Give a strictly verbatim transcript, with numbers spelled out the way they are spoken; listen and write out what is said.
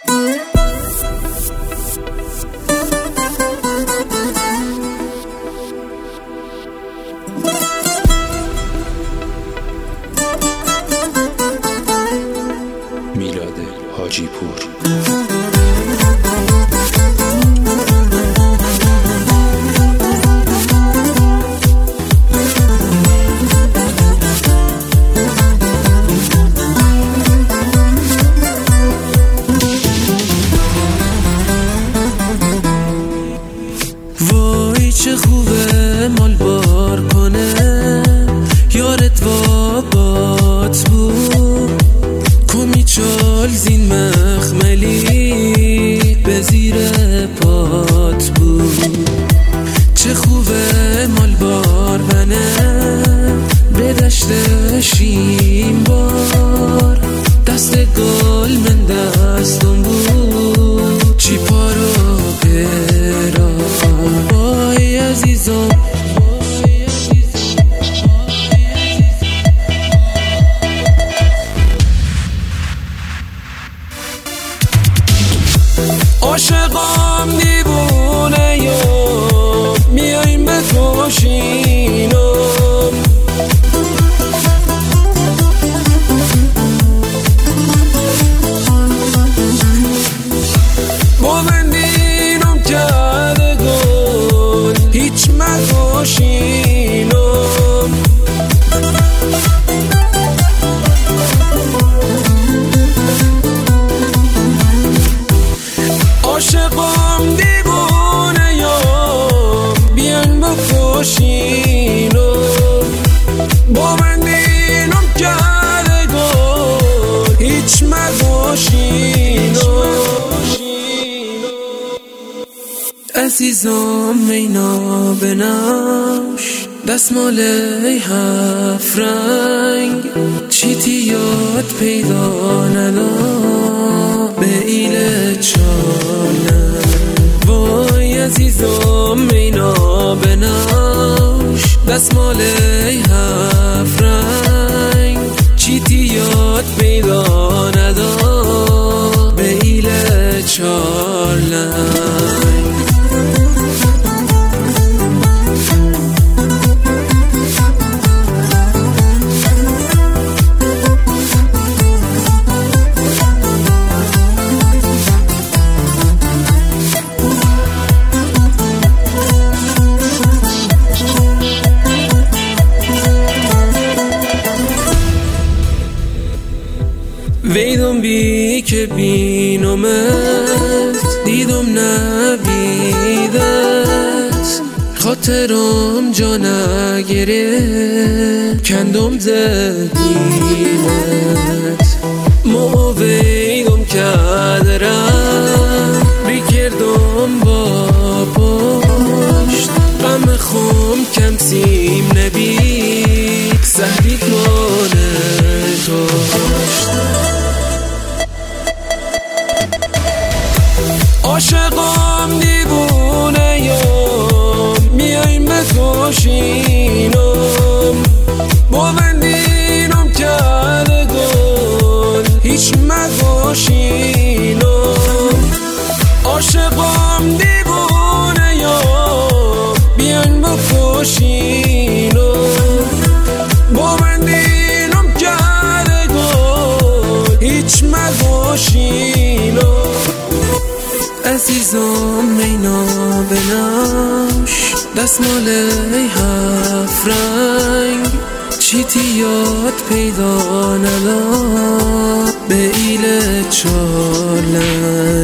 میلاد حاجی پور. وای چه خوبه مال بار کنه، یارت وابات بود، کمی چال زین مخملی به زیر پات بود. چه خوبه مال بار بنه به دشت شیم بار، دست گل من دستم بود، چی پارو برا. وای عزیزم عاشقام دیوونه یا میایم بکشینم، با من دینم کرده گل هیچ مکشینم. عاشقام دیوونه یا بیان بکشینم، با من دینم کرده گل هیچ مکشینم. عزیزم مینا بناش دستمال هفت رنگ، چیتی یاد پیدا ندا به ایل چانه. وای عزیزم مینا بناش دستمال هفت رنگ، چیتی یاد پیدا ندا به ایل چانه. ویدم بی که بینمت دیدم نبیدت، خاطرم جا نگره کندم زدیمت. ما ویدم کدرم بکردم با پشت، غم خم کم سیم نبی سهریت مانه توشت. عاشقام دیوونه یا میایم بکشینم، با من دینم کرده گل هیچ مکشینم. عاشقام دیوونه یا بیان بکشینم، با من دینم کرده گل هیچ مکشینم. عزیزم مینا بناش دستمال هفت رنگ، چیتی یاد پیدا ندا به ایل چالنگ.